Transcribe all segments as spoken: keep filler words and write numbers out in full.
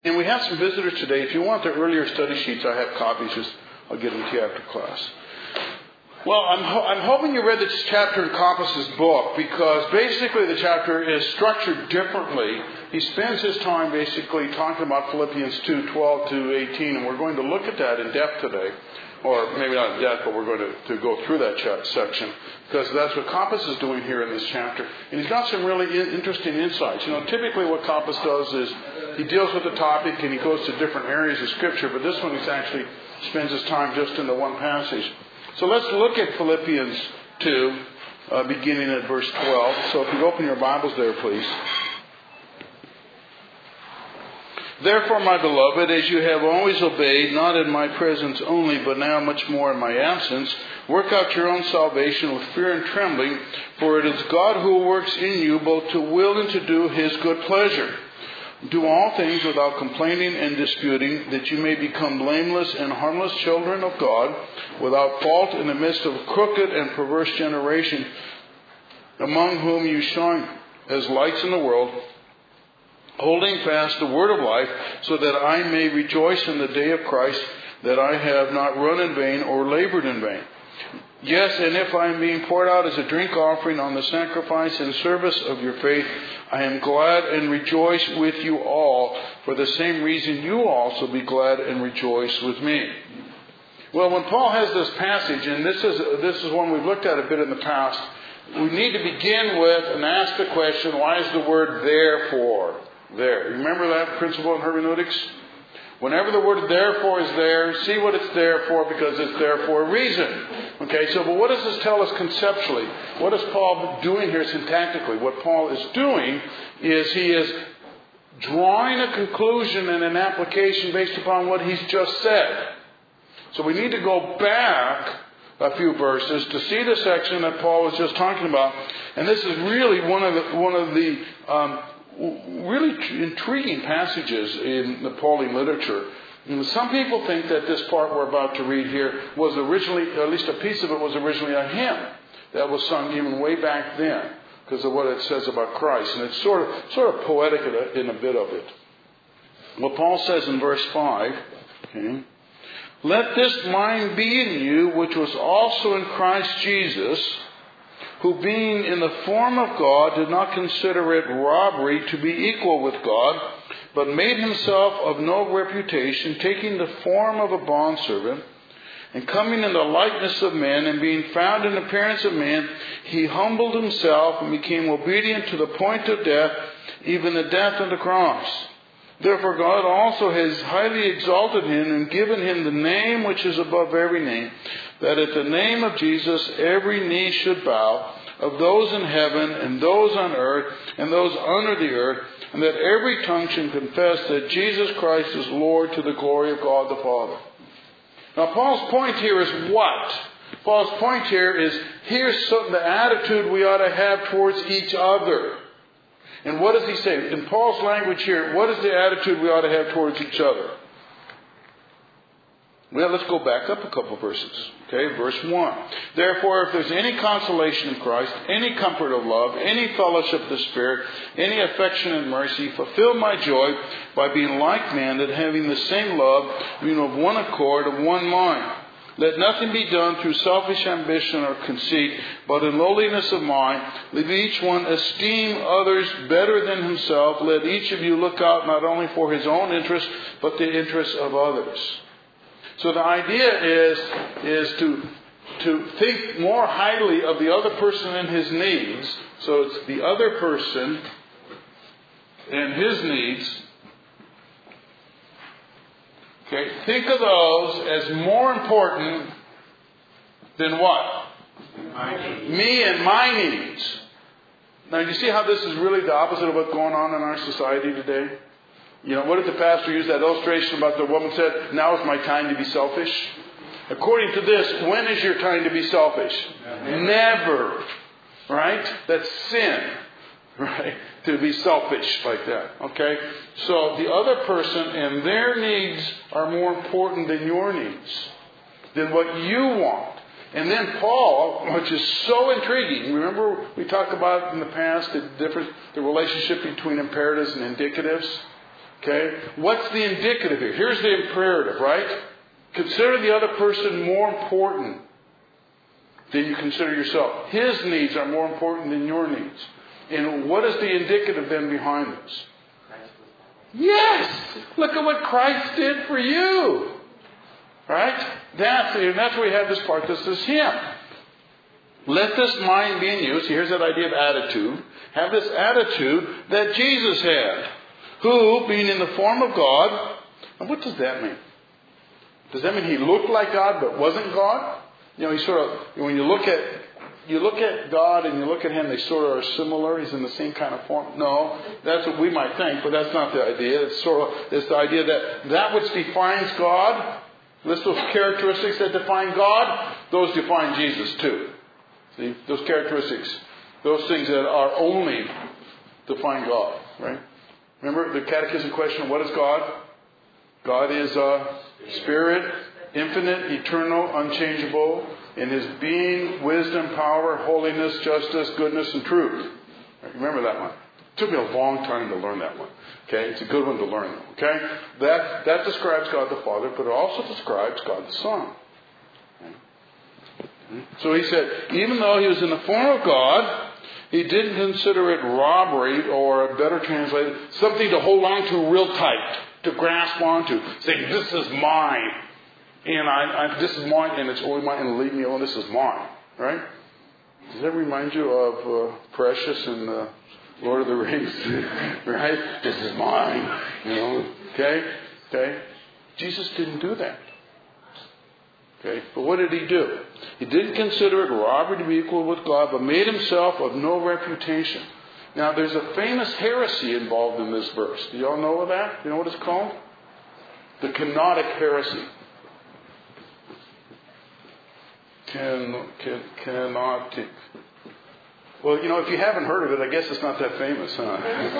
And we have some visitors today. If you want the earlier study sheets, I have copies. Just I'll get them to you after class. Well, I'm, ho- I'm hoping you read this chapter in Compass's book, because basically the chapter is structured differently. He spends his time basically talking about Philippians two, twelve to eighteen, and we're going to look at that in depth today. Or maybe not in depth, but we're going to, to go through that ch- section, because that's what Compass is doing here in this chapter. And he's got some really in- interesting insights. You know, typically what Compass does is he deals with the topic and he goes to different areas of Scripture, but this one he actually spends his time just in the one passage. So let's look at Philippians two, uh, beginning at verse twelve. So if you open your Bibles there, please. Therefore, my beloved, as you have always obeyed, not in my presence only, but now much more in my absence, work out your own salvation with fear and trembling, for it is God who works in you both to will and to do His good pleasure. Do all things without complaining and disputing, that you may become blameless and harmless children of God, without fault in the midst of a crooked and perverse generation, among whom you shine as lights in the world, holding fast the word of life, so that I may rejoice in the day of Christ, that I have not run in vain or labored in vain. Yes, and if I am being poured out as a drink offering on the sacrifice and service of your faith, I am glad and rejoice with you all. For the same reason you also be glad and rejoice with me. Well, when Paul has this passage, and this is this is one we've looked at a bit in the past, we need to begin with and ask the question, why is the word therefore there? Remember that principle in hermeneutics? Whenever the word therefore is there, see what it's there for, because it's there for a reason. Okay, so but what does this tell us conceptually? What is Paul doing here syntactically? What Paul is doing is he is drawing a conclusion and an application based upon what he's just said. So we need to go back a few verses to see the section that Paul was just talking about. And this is really one of the, one of the um, really intriguing passages in the Pauline literature. And some people think that this part we're about to read here was originally, or at least a piece of it was originally a hymn that was sung even way back then, because of what it says about Christ. And it's sort of sort of poetic in a, in a bit of it. What Paul says in verse five, okay, let this mind be in you, which was also in Christ Jesus, who being in the form of God did not consider it robbery to be equal with God, but made himself of no reputation, taking the form of a bondservant, and coming in the likeness of men, and being found in appearance of man, he humbled himself and became obedient to the point of death, even the death of the cross. Therefore God also has highly exalted him and given him the name which is above every name, that at the name of Jesus every knee should bow, of those in heaven and those on earth and those under the earth, and that every tongue should confess that Jesus Christ is Lord, to the glory of God the Father. Now Paul's point here is what? Paul's point here is, here's some, the attitude we ought to have towards each other. And what does he say? In Paul's language here, what is the attitude we ought to have towards each other? Well, let's go back up a couple verses. Okay, verse one. Therefore, if there's any consolation in Christ, any comfort of love, any fellowship of the Spirit, any affection and mercy, fulfill my joy by being like-minded, having the same love, being of one accord, of one mind. Let nothing be done through selfish ambition or conceit, but in lowliness of mind, let each one esteem others better than himself. Let each of you look out not only for his own interest, but the interests of others. So the idea is, is to, to think more highly of the other person and his needs. So it's the other person and his needs. Okay, think of those as more important than what? Me and my needs. Now, you see how this is really the opposite of what's going on in our society today? You know, what did the pastor use that illustration about the woman said, now is my time to be selfish? According to this, when is your time to be selfish? Never. Never. Right? That's sin. Right? To be selfish like that. Okay? So the other person and their needs are more important than your needs. Than what you want. And then Paul, which is so intriguing, remember we talked about in the past the difference, the relationship between imperatives and indicatives? Okay? What's the indicative here? Here's the imperative, right? Consider the other person more important than you consider yourself. His needs are more important than your needs. And what is the indicative then behind this? Yes! Look at what Christ did for you. Right? That's, and that's where we have this part. This is Him. Let this mind be in you. So here's that idea of attitude. Have this attitude that Jesus had. Who, being in the form of God, and what does that mean? Does that mean He looked like God but wasn't God? You know, He sort of, when you look at you look at God and you look at Him, they sort of are similar. He's in the same kind of form. No, that's what we might think, but that's not the idea. It's sort of it's the idea that that which defines God, list those characteristics that define God, those define Jesus too. See, those characteristics, those things that are only define God, right? Remember the catechism question, what is God? God is a spirit, infinite, eternal, unchangeable, in His being, wisdom, power, holiness, justice, goodness, and truth. Right, remember that one. It took me a long time to learn that one. Okay, it's a good one to learn. Okay, that that describes God the Father, but it also describes God the Son. Okay? So He said, even though He was in the form of God, He didn't consider it robbery, or better translated, something to hold on to real tight, to grasp onto, saying, "This is mine." And I, I, this is mine, and it's only mine, and leave me alone. This is mine, right? Does that remind you of uh, Precious in uh, Lord of the Rings? Right? This is mine, you know. Okay, okay. Jesus didn't do that. Okay, but what did He do? He didn't consider it robbery to be equal with God, but made Himself of no reputation. Now, there's a famous heresy involved in this verse. Do you all know of that? You know what it's called? The kenotic heresy. Ken, ken, kenotic. Well, you know, if you haven't heard of it, I guess it's not that famous, huh?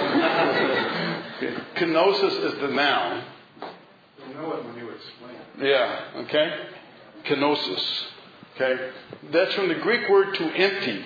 Okay. Kenosis is the noun. You know it when you explain it. Yeah, okay? Kenosis. Okay? That's from the Greek word to empty.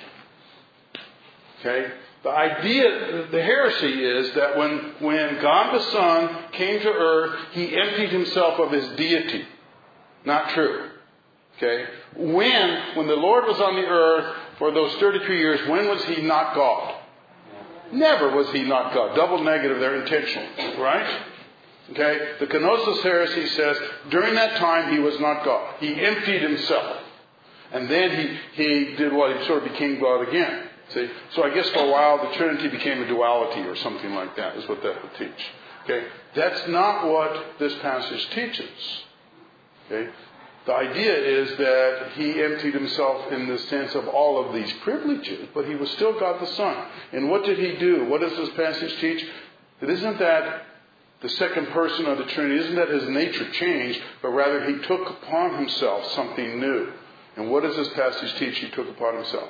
Okay? The idea, the heresy is that when, when God the Son came to earth, He emptied Himself of His deity. Not true. Okay? When, when the Lord was on the earth for those thirty-three years, when was He not God? Never was He not God. Double negative, they're intentional. Right? Okay? The kenosis heresy says, during that time He was not God. He emptied Himself. And then He, he did what? He sort of became God again. See? So I guess for a while the Trinity became a duality or something like that, is what that would teach. Okay? That's not what this passage teaches. Okay? The idea is that He emptied Himself in the sense of all of these privileges, but He was still God the Son. And what did He do? What does this passage teach? It isn't that the second person of the Trinity, isn't that His nature changed, but rather He took upon Himself something new. And what does this passage teach He took upon Himself?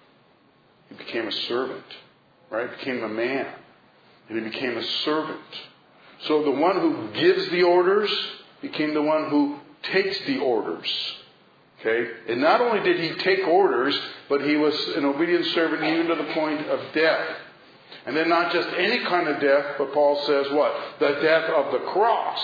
He became a servant, right? He became a man. And He became a servant. So the one who gives the orders became the one who takes the orders. Okay? And not only did He take orders, but He was an obedient servant even to the point of death. And then not just any kind of death, but Paul says what? The death of the cross.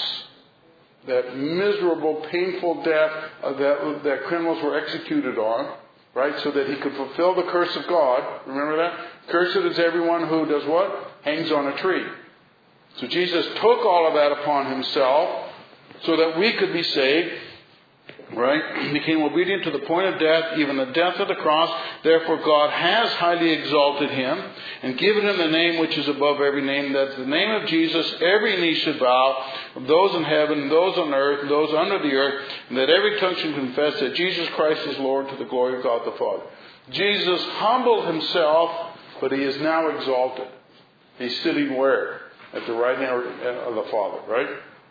That miserable, painful death that, that criminals were executed on. Right? So that He could fulfill the curse of God. Remember that? Cursed is everyone who does what? Hangs on a tree. So Jesus took all of that upon Himself so that we could be saved. Right? He became obedient to the point of death, even the death of the cross. Therefore God has highly exalted Him and given Him the name which is above every name. That the name of Jesus every knee should bow, of those in heaven, those on earth, and those under the earth, and that every tongue should confess that Jesus Christ is Lord, to the glory of God the Father. Jesus humbled Himself, but He is now exalted. He's sitting where? At the right hand of the Father, right?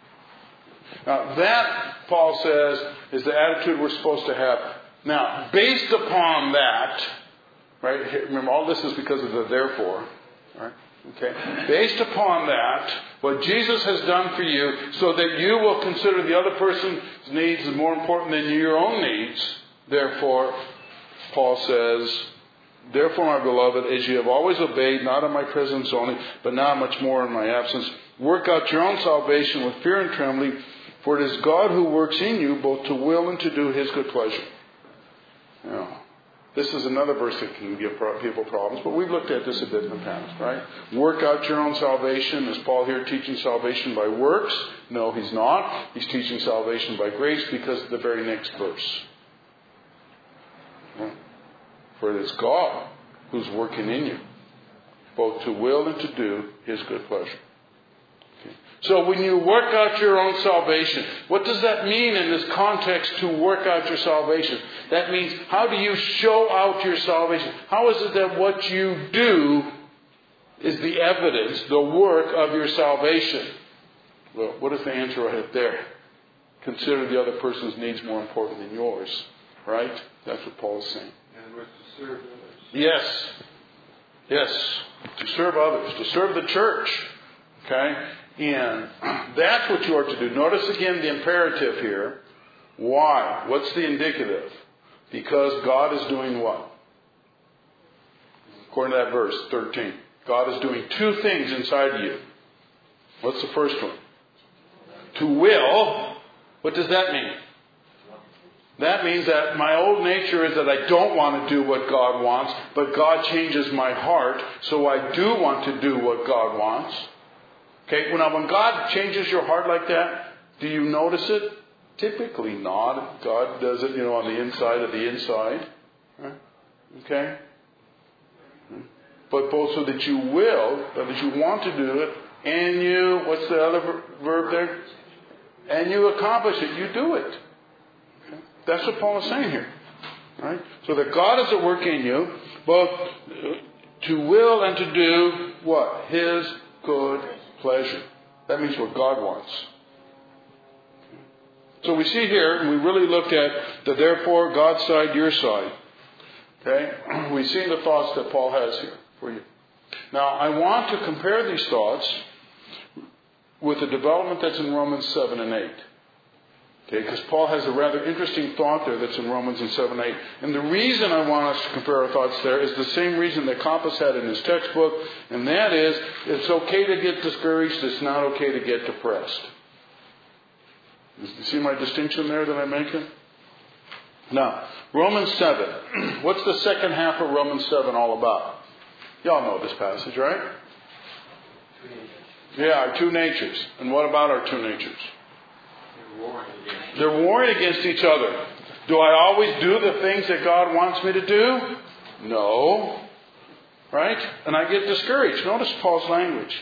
Now that, Paul says, is the attitude we're supposed to have. Now, based upon that, right? Remember, all this is because of the therefore, right? Okay. Based upon that, what Jesus has done for you, so that you will consider the other person's needs as more important than your own needs. Therefore, Paul says, therefore, my beloved, as you have always obeyed, not in my presence only, but now much more in my absence, Work out your own salvation with fear and trembling, for it is God who works in you both to will and to do His good pleasure. Now, this is another verse that can give people problems, but we've looked at this a bit in the past, right? Work out your own salvation. Is Paul here teaching salvation by works? No, he's not. He's teaching salvation by grace because of the very next verse. For it is God who's working in you, both to will and to do His good pleasure. Okay. So when you work out your own salvation, what does that mean in this context to work out your salvation? That means, how do you show out your salvation? How is it that what you do is the evidence, the work of your salvation? Well, what is the answer right up there? Consider the other person's needs more important than yours. Right? That's what Paul is saying. And we're to serve others. Yes. Yes. To serve others. To serve the church. Okay? And that's what you are to do. Notice again the imperative here. Why? What's the indicative? Because God is doing what? According to that verse, thirteen. God is doing two things inside you. What's the first one? To will. What does that mean? That means that my old nature is that I don't want to do what God wants, but God changes my heart, so I do want to do what God wants. Okay, well, now when God changes your heart like that, do you notice it? Typically not. God does it, you know, on the inside of the inside. Okay? But both so that you will, that you want to do it, and you, what's the other verb there? And you accomplish it. You do it. Okay? That's what Paul is saying here. Right? So that God is at work in you, both to will and to do what? His good pleasure. That means what God wants. So we see here, and we really looked at the therefore God's side, your side. Okay? We see the thoughts that Paul has here for you. Now, I want to compare these thoughts with the development that's in Romans seven and eight. Okay, because Paul has a rather interesting thought there that's in Romans and seven and eight. And the reason I want us to compare our thoughts there is the same reason that Compass had in his textbook, and that is, it's okay to get discouraged, it's not okay to get depressed. You see my distinction there that I'm making? Now, Romans seven. What's the second half of Romans seven all about? Y'all know this passage, right? Yeah, our two natures. And what about our two natures? They're warring against, They're warring against each other. Do I always do the things that God wants me to do? No. Right? And I get discouraged. Notice Paul's language.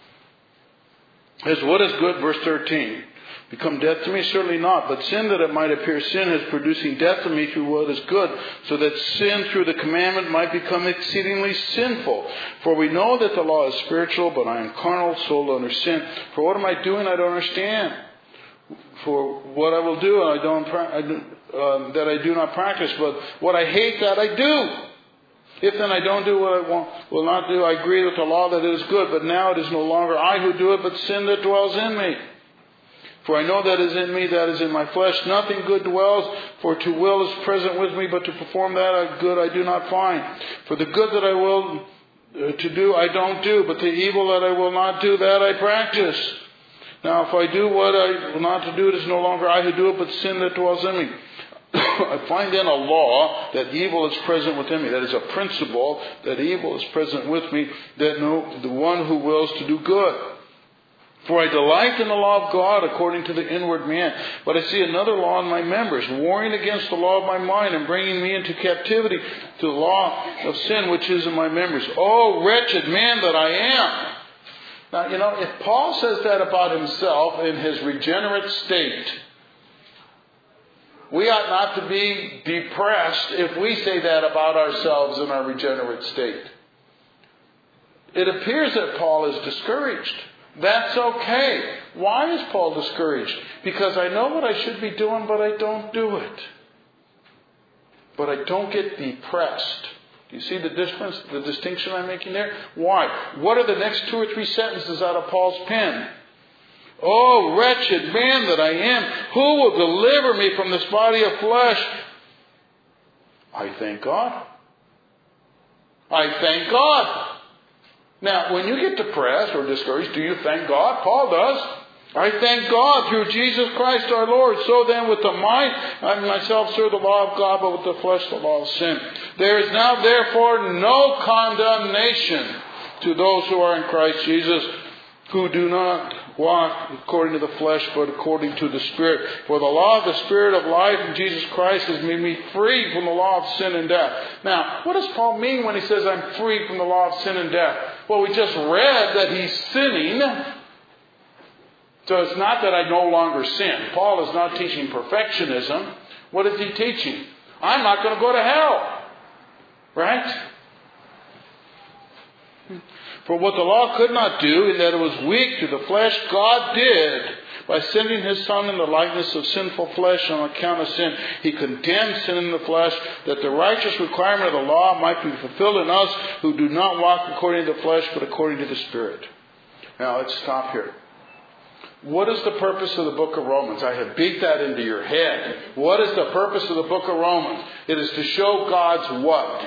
Is what is good, verse thirteen. Become death to me? Certainly not. But sin, that it might appear sin, is producing death to me through what is good, so that sin through the commandment might become exceedingly sinful. For we know that the law is spiritual, but I am carnal, sold under sin. For what am I doing? I don't understand. For what I will do, I don't I do, uh, that I do not practice. But what I hate, that I do. If then I don't do what I want, will not do, I agree with the law that it is good. But now it is no longer I who do it, but sin that dwells in me. For I know that is in me, that is in my flesh. Nothing good dwells, for to will is present with me, but to perform that good I do not find. For the good that I will uh, to do, I don't do, but the evil that I will not do, that I practice. Now, if I do what I will not to do, it is no longer I who do it, but sin that dwells in me. I find then a law that evil is present within me. That is a principle that evil is present with me, that no, the one who wills to do good. For I delight in the law of God according to the inward man. But I see another law in my members, warring against the law of my mind and bringing me into captivity to the law of sin which is in my members. Oh, wretched man that I am! Now, you know, if Paul says that about himself in his regenerate state, we ought not to be depressed if we say that about ourselves in our regenerate state. It appears that Paul is discouraged. That's okay. Why is Paul discouraged? Because I know what I should be doing, but I don't do it. But I don't get depressed. Do you see the difference, the distinction I'm making there? Why? What are the next two or three sentences out of Paul's pen? Oh, wretched man that I am, who will deliver me from this body of flesh? I thank God. I thank God. Now, when you get depressed or discouraged, do you thank God? Paul does. I thank God through Jesus Christ our Lord. So then with the mind, I myself serve the law of God, but with the flesh the law of sin. There is now therefore no condemnation to those who are in Christ Jesus, who do not walk according to the flesh, but according to the Spirit. For the law of the Spirit of life in Jesus Christ has made me free from the law of sin and death. Now, what does Paul mean when he says I'm free from the law of sin and death? Well, we just read that he's sinning. So it's not that I no longer sin. Paul is not teaching perfectionism. What is he teaching? I'm not going to go to hell. Right? For what the law could not do, in that it was weak to the flesh, God did. By sending His Son in the likeness of sinful flesh on account of sin, He condemned sin in the flesh, that the righteous requirement of the law might be fulfilled in us who do not walk according to the flesh, but according to the Spirit. Now let's stop here. What is the purpose of the book of Romans? I have beat that into your head. What is the purpose of the book of Romans? It is to show God's what?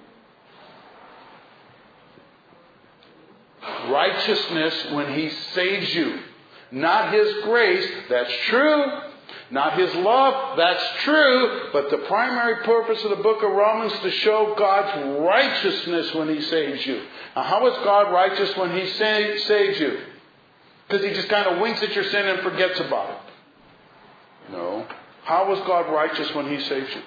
Righteousness when He saves you. Not His grace, that's true. Not His love, that's true. But the primary purpose of the book of Romans is to show God's righteousness when He saves you. Now, how is God righteous when He sa- saves you? Because He just kind of winks at your sin and forgets about it. No. How was God righteous when He saves you?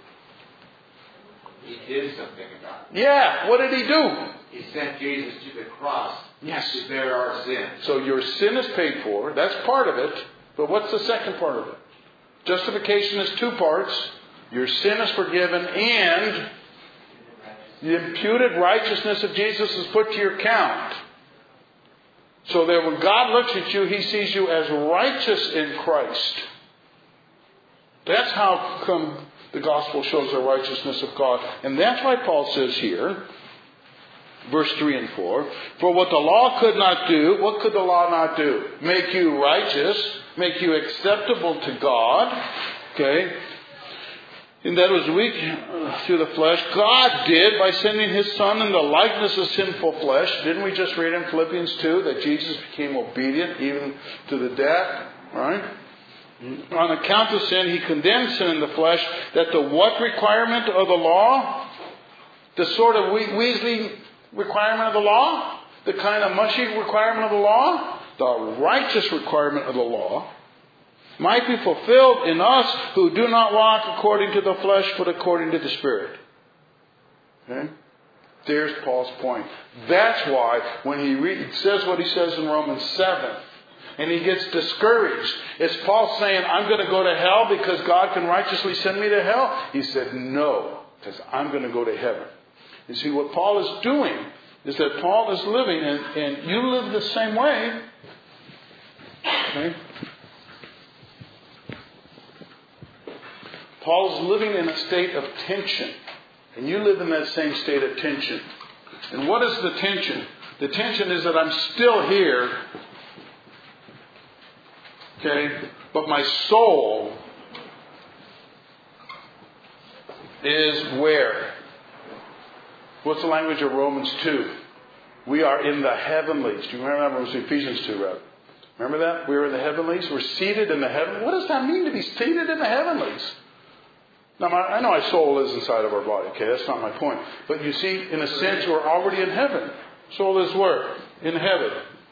He did something about it. Yeah, what did He do? He sent Jesus to the cross yes. to bear our sins. So your sin is paid for. That's part of it. But what's the second part of it? Justification is two parts. Your sin is forgiven and the imputed righteousness of Jesus is put to your account. So that when God looks at you, He sees you as righteous in Christ. That's how come the gospel shows the righteousness of God. And that's why Paul says here, verse three and four, for what the law could not do, what could the law not do? Make you righteous, make you acceptable to God. Okay? And that was weak through the flesh. God did by sending His Son in the likeness of sinful flesh. Didn't we just read in Philippians two that Jesus became obedient even to the death? Right? On account of sin, He condemned sin in the flesh, that the what requirement of the law? The sort of Weasley requirement of the law? The kind of mushy requirement of the law? The righteous requirement of the law might be fulfilled in us who do not walk according to the flesh, but according to the Spirit. Okay? There's Paul's point. That's why when he read, says what he says in Romans seven, and he gets discouraged, is Paul saying, I'm going to go to hell because God can righteously send me to hell? He said, no, because I'm going to go to heaven. You see, what Paul is doing is that Paul is living, and, and you live the same way. Okay? Paul is living in a state of tension. And you live in that same state of tension. And what is the tension? The tension is that I'm still here. Okay? But my soul is where? What's the language of Romans two? We are in the heavenlies. Do you remember that? It was Ephesians two, right? Remember that? We are in the heavenlies. We're seated in the heavenlies. What does that mean to be seated in the heavenlies? Now, I know our soul is inside of our body. Okay, that's not my point. But you see, in a sense, we're already in heaven. Soul is where? In heaven.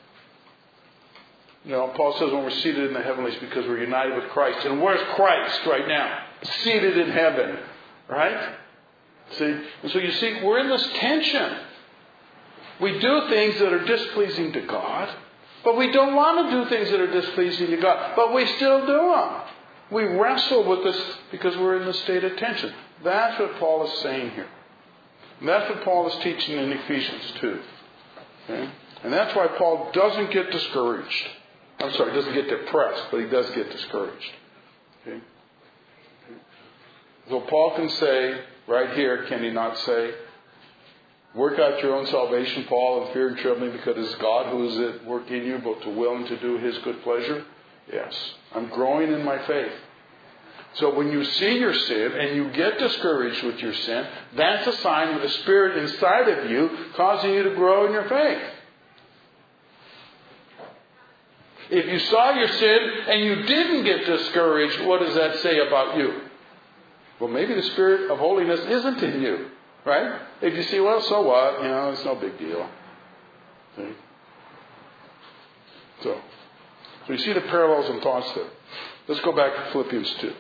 You know, Paul says when we're seated in the heavenlies because we're united with Christ. And where's Christ right now? Seated in heaven. Right? See? And so you see, we're in this tension. We do things that are displeasing to God. But we don't want to do things that are displeasing to God. But we still do them. We wrestle with this because we're in the state of tension. That's what Paul is saying here. And that's what Paul is teaching in Ephesians two. Okay? And that's why Paul doesn't get discouraged. I'm sorry, doesn't get depressed, but he does get discouraged. Okay? So Paul can say, right here, can he not say, work out your own salvation, Paul, in fear and trembling, because it's God who is at work in you, both to will and to do His good pleasure? Yes. I'm growing in my faith. So when you see your sin and you get discouraged with your sin, that's a sign of the Spirit inside of you causing you to grow in your faith. If you saw your sin and you didn't get discouraged, what does that say about you? Well, maybe the Spirit of holiness isn't in you, right? If you see, well, so what? You know, it's no big deal. See? So, so you see the parallels and thoughts there. Let's go back to Philippians two.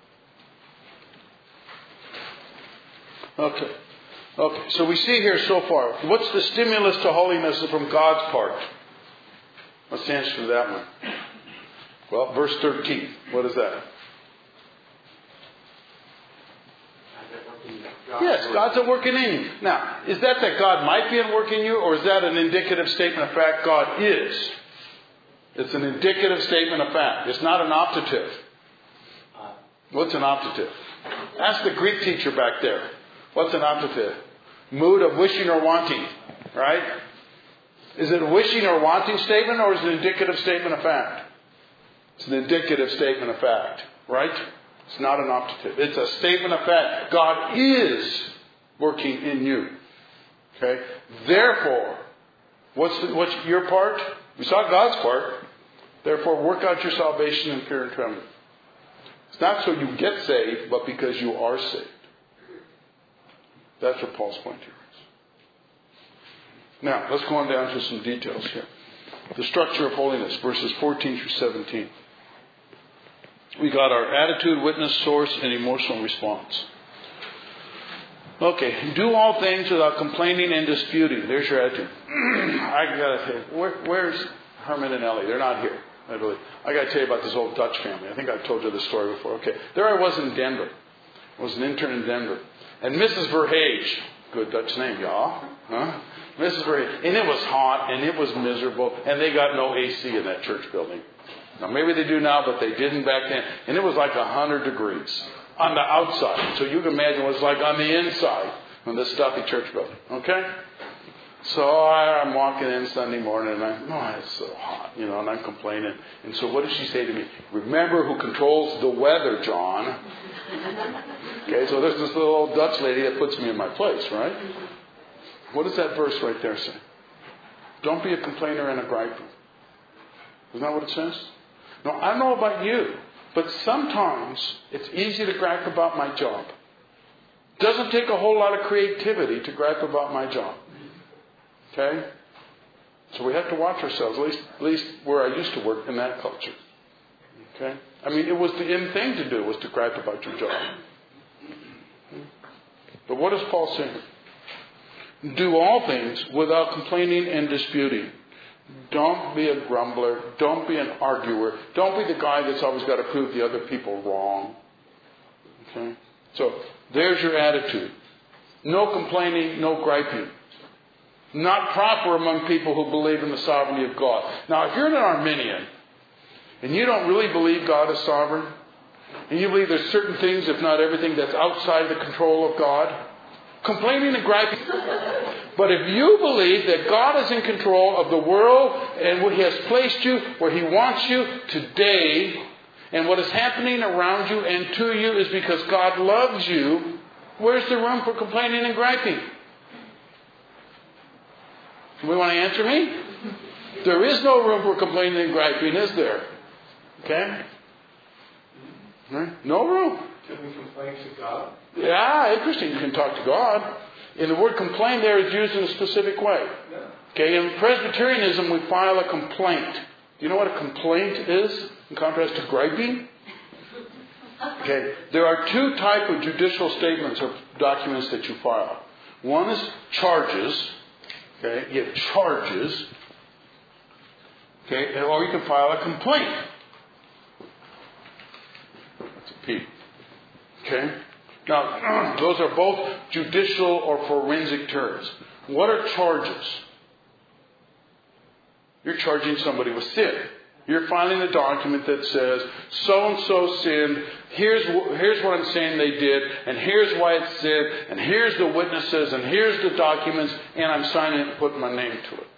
Okay. Okay. So we see here so far, what's the stimulus to holiness from God's part? What's the answer to that one? Well, verse thirteen. What is that? Yes, God's at work in you. Now, is that that God might be at work in you, or is that an indicative statement of fact God is? It's an indicative statement of fact. It's not an optative. What's an optative? Ask the Greek teacher back there. What's an optative? Mood of wishing or wanting, right? Is it a wishing or wanting statement, or is it an indicative statement of fact? It's an indicative statement of fact, right? It's not an optative. It's a statement of fact. God is working in you. Okay? Therefore, what's the, what's your part? We saw God's part. Therefore, work out your salvation in fear and trembling. It's not so you get saved, but because you are saved. That's what Paul's point here is. Now, let's go on down to some details here. The structure of holiness, verses fourteen through seventeen. We got our attitude, witness, source, and emotional response. Okay, do all things without complaining and disputing. There's your attitude. I gotta tell you, where, where's Herman and Ellie? They're not here. I believe. I gotta tell you about this old Dutch family. I think I've told you this story before. Okay, there I was in Denver. I was an intern in Denver. And Missus Verhage, good Dutch name, y'all. Huh? Missus Verhage. And it was hot, and it was miserable, and they got no A C in that church building. Now, maybe they do now, but they didn't back then. And it was like one hundred degrees on the outside. So you can imagine what it's like on the inside in this stuffy church building. Okay? So I, I'm walking in Sunday morning, and I'm, oh, it's so hot, you know, and I'm complaining. And so what does she say to me? Remember who controls the weather, John. Okay, so there's this little old Dutch lady that puts me in my place, right? What does that verse right there say? Don't be a complainer and a griper. Isn't that what it says? Now, I don't know about you, but sometimes it's easy to gripe about my job. It doesn't take a whole lot of creativity to gripe about my job. Okay? So we have to watch ourselves, at least, at least where I used to work in that culture. Okay? I mean, it was the in thing to do, was to gripe about your job. But what does Paul say? Do all things without complaining and disputing. Don't be a grumbler. Don't be an arguer. Don't be the guy that's always got to prove the other people wrong. Okay? So, there's your attitude. No complaining, no griping. Not proper among people who believe in the sovereignty of God. Now, if you're an Arminian, and you don't really believe God is sovereign, and you believe there's certain things, if not everything, that's outside the control of God, complaining and griping. But if you believe that God is in control of the world and where He has placed you, where He wants you today, and what is happening around you and to you is because God loves you, where's the room for complaining and griping? We want to answer me? There is no room for complaining and griping, is there? Okay? Right? No room. Can we complain to God? Yeah, interesting. You can talk to God. And the word complain there is used in a specific way. Yeah. Okay, in Presbyterianism we file a complaint. Do you know what a complaint is in contrast to griping? Okay, there are two types of judicial statements or documents that you file. One is charges. Okay, you have charges. Okay, or you can file a complaint. That's a P. Okay? Now, those are both judicial or forensic terms. What are charges? You're charging somebody with sin. You're filing a document that says, so-and-so sinned, here's, here's what I'm saying they did, and here's why it's sin, and here's the witnesses, and here's the documents, and I'm signing it and putting my name to it.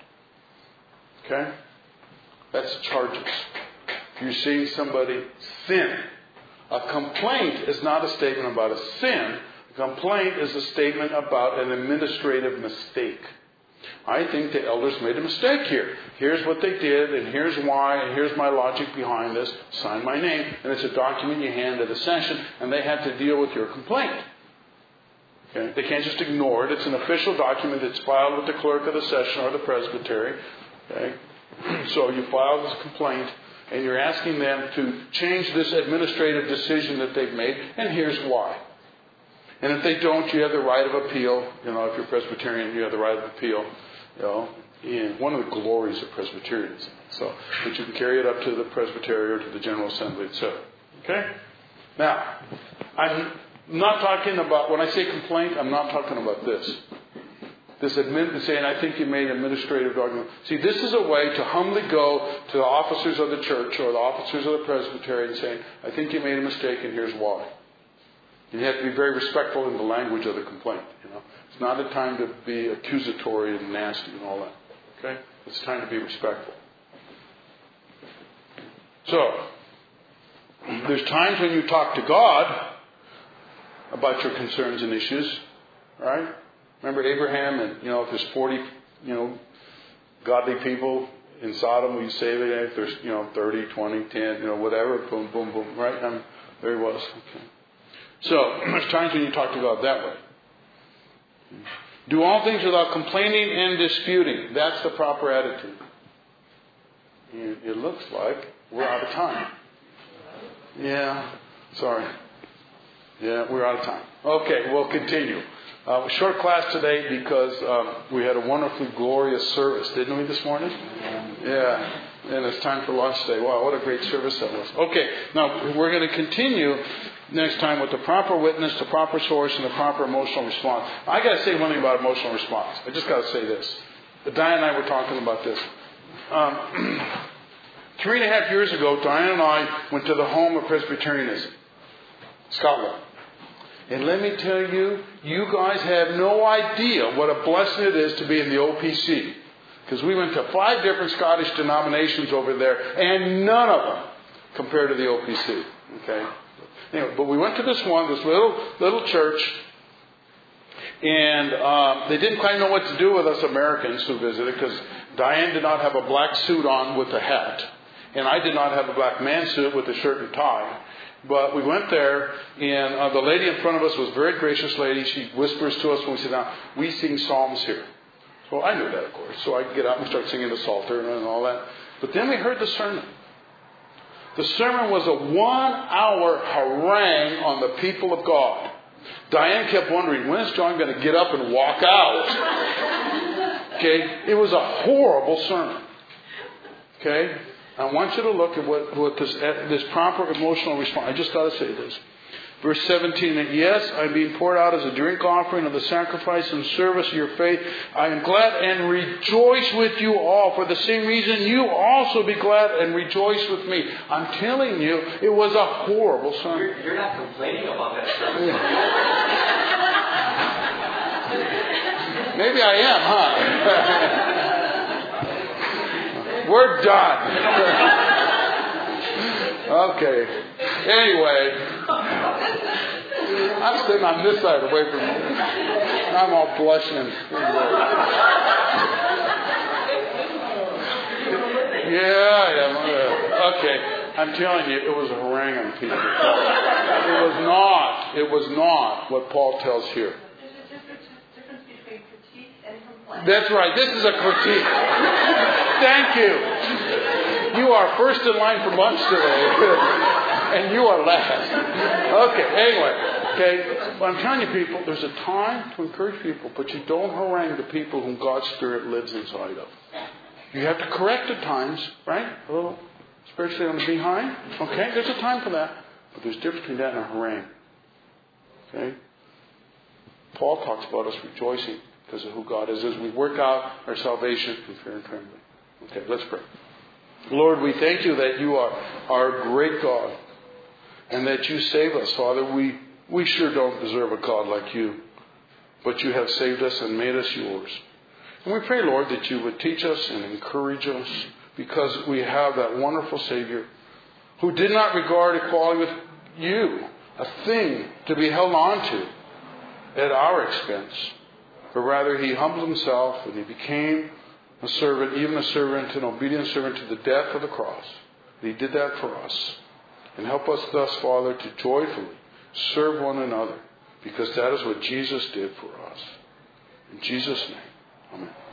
Okay? That's charges. If you're seeing somebody sin, A complaint is not a statement about a sin. A complaint is a statement about an administrative mistake. I think the elders made a mistake here. Here's what they did, and here's why, and here's my logic behind this. Sign my name. And it's a document you hand at a session, and they had to deal with your complaint. Okay? They can't just ignore it. It's an official document that's filed with the clerk of the session or the presbytery. Okay? So you file this complaint, and you're asking them to change this administrative decision that they've made, and here's why. And if they don't, you have the right of appeal. You know, if you're Presbyterian, you have the right of appeal. You know, and one of the glories of Presbyterianism. So that you can carry it up to the Presbytery or to the General Assembly, et cetera. Okay? Now, I'm not talking about, when I say complaint, I'm not talking about this. This admit, saying, I think you made an administrative argument. See, this is a way to humbly go to the officers of the church or the officers of the Presbytery and saying, I think you made a mistake and here's why. And you have to be very respectful in the language of the complaint. You know, it's not a time to be accusatory and nasty and all that. Okay, it's time to be respectful. So, there's times when you talk to God about your concerns and issues, right? Remember Abraham, and you know, if there's forty, you know, godly people in Sodom, we save it. If there's, you know, thirty, twenty, ten, you know, whatever, boom, boom, boom, right? I mean, there he was. Okay. So, there's times when you talk to God that way. Do all things without complaining and disputing. That's the proper attitude. And it looks like we're out of time. Yeah, sorry. Yeah, we're out of time. Okay, we'll continue. Uh, short class today because um, we had a wonderfully glorious service, didn't we, this morning? Yeah. And it's time for lunch today. Wow, what a great service that was. Okay, now we're going to continue next time with the proper witness, the proper source, and the proper emotional response. I got to say one thing about emotional response. I just got to say this. Diane and I were talking about this. Um, three and a half years ago, Diane and I went to the home of Presbyterianism, Scotland. And let me tell you, you guys have no idea what a blessing it is to be in the O P C. Because we went to five different Scottish denominations over there, and none of them compared to the O P C. Okay? Anyway, but we went to this one, this little little church, and uh, they didn't quite know what to do with us Americans who visited, because Diane did not have a black suit on with a hat, and I did not have a black man suit with a shirt and tie. But we went there, and uh, the lady in front of us was a very gracious lady. She whispers to us when we sit down, we sing psalms here. Well, I knew that, of course. So I get up and start singing the Psalter and all that. But then we heard the sermon. The sermon was a one-hour harangue on the people of God. Diane kept wondering, when is John going to get up and walk out? Okay? It was a horrible sermon. Okay? I want you to look at what, what this, this proper emotional response. I just got to say this. Verse seventeen, yes, I'm being poured out as a drink offering of the sacrifice and service of your faith. I am glad and rejoice with you all. For the same reason, you also be glad and rejoice with me. I'm telling you, it was a horrible sermon. You're, you're not complaining about that sermon. Maybe I am, huh? We're done. Okay. Anyway, I'm sitting on this side away from you. I'm all blushing. Yeah, yeah. Okay. I'm telling you, it was a harangue on people. It was not. It was not what Paul tells here. There's a difference between critique and complaint. That's right. This is a critique. Thank you. You are first in line for lunch today. And you are last. Okay, anyway. Okay, but I'm telling you people, there's a time to encourage people, but you don't harangue the people whom God's Spirit lives inside of. You have to correct at times, right? A little spiritually on the behind. Okay, there's a time for that. But there's a difference between that and a harangue. Okay? Paul talks about us rejoicing because of who God is as we work out our salvation in fear and trembling. Okay, let's pray. Lord, we thank you that you are our great God and that you save us. Father, we, we sure don't deserve a God like you, but you have saved us and made us yours. And we pray, Lord, that you would teach us and encourage us because we have that wonderful Savior who did not regard equality with you a thing to be held on to at our expense. But rather he humbled himself and he became a servant, even a servant, an obedient servant to the death of the cross. And he did that for us. And help us thus, Father, to joyfully serve one another, because that is what Jesus did for us. In Jesus' name, amen.